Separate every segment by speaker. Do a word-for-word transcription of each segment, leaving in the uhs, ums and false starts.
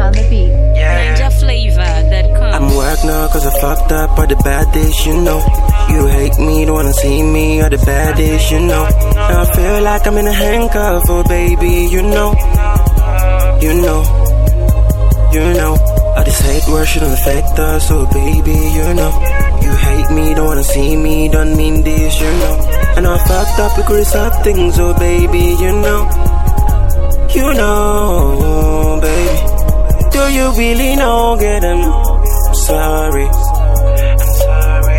Speaker 1: on the beat.
Speaker 2: Yeah.
Speaker 3: Ninja flavor that comes.
Speaker 2: I'm work now cause I fucked up all the bad days, you know. You hate me, don't wanna see me, all the bad days, you know. Now I feel like I'm in a handcuff, oh baby, you know. You know, you know. All this hate word shouldn't affect us, oh baby, you know. You hate me, don't wanna see me, don't mean this, you know. And I fucked up, we could resolve things, oh baby, you know. You know, baby. Do you really know, get him? I'm sorry. I'm sorry.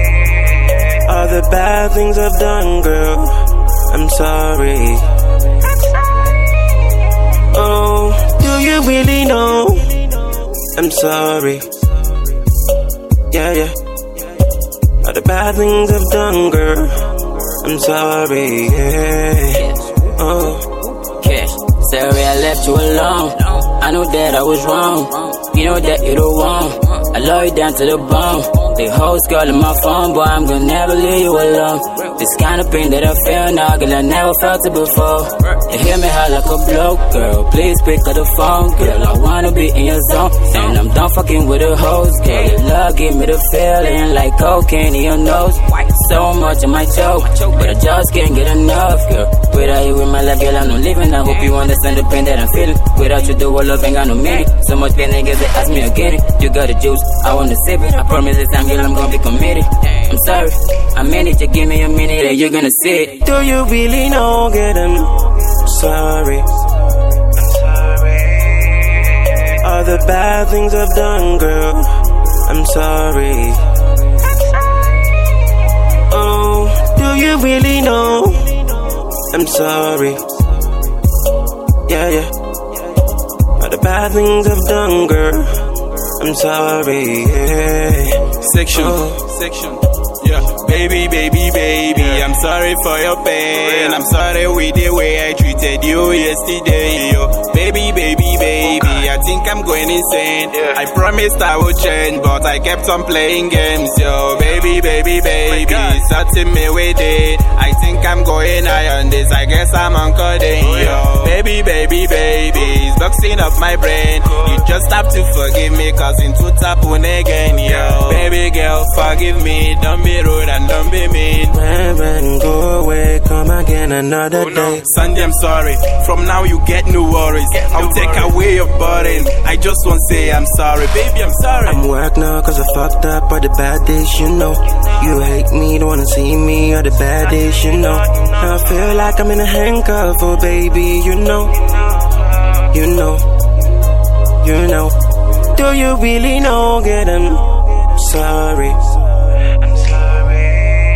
Speaker 2: All the bad things I've done, girl. I'm sorry. I'm sorry. Oh, do you really know? I'm sorry. Yeah, yeah. All the bad things I've done, girl. I'm sorry. Yeah. Oh.
Speaker 4: Sorry I left you alone. I know that I was wrong. You know that you the one. I love you down to the bone. The hoes calling my phone, boy, I'm gonna never leave you alone. This kind of pain that I feel now, girl, I never felt it before. You hear me high like a bloke, girl. Please pick up the phone, girl. I wanna be in your zone, and I'm done fucking with the hoes, girl. Your love give me the feeling like cocaine in your nose. So much in my choke, but I just can't get enough, girl. Without you in my life, girl, I'm not living. I hope you understand the pain that I'm feeling. Without you, the whole love ain't got no meaning. So much pain, niggas, they ask me again. You got the juice, I wanna sip it. I promise this time, girl, I'm gonna be committed. I'm sorry, I meant it. You give me a minute, and you're gonna see it.
Speaker 2: Do you really know, get him? I'm sorry. I'm sorry. All the bad things I've done, girl. I'm sorry. I'm sorry. Oh, do you really know? I'm sorry. Yeah, yeah. All the bad things I've done, girl. I'm sorry. Yeah.
Speaker 5: Section,
Speaker 2: oh.
Speaker 5: section. Yeah, baby, baby, baby, I'm sorry for your pain. I'm sorry with the way I treated you yesterday, yo. Baby, baby, baby, I think I'm going insane. I promised I would change, but I kept on playing games, yo. Baby, baby, baby, starting me with it. I think I'm going high on this, I guess I'm on codeine, yo. Baby, baby, baby, it's boxing up my brain. You just have to forgive me, cause in two happen again, yo. Baby girl, forgive me, don't be rude and don't be mean.
Speaker 2: Man, man, go away, come again another
Speaker 5: oh, no.
Speaker 2: day.
Speaker 5: Sandy, I'm sorry, from now you get no worries. Get no I'll take worries. away your burden. I just want to say I'm sorry, baby, I'm sorry.
Speaker 2: I'm work now cause I fucked up all the bad days, you know. You hate me, don't wanna see me, all the bad days, you know. Now I feel like I'm in a handcuff, oh baby, you know. You know, you know. Do you really know, get him? Sorry. I'm sorry.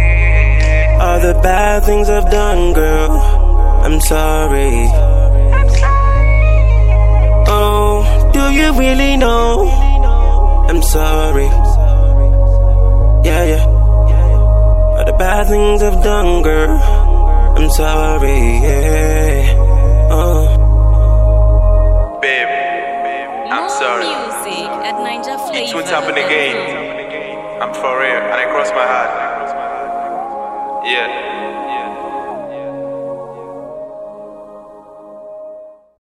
Speaker 2: All the bad things I've done, girl. I'm sorry. I'm sorry. Oh, do you really know? I'm sorry. Yeah, yeah. All the bad things I've done, girl. I'm sorry. Yeah. Oh.
Speaker 5: Babe, I'm sorry.
Speaker 3: Music at Ninja flavor.
Speaker 5: It won't happen again. I'm for real, and I cross my heart. Yeah.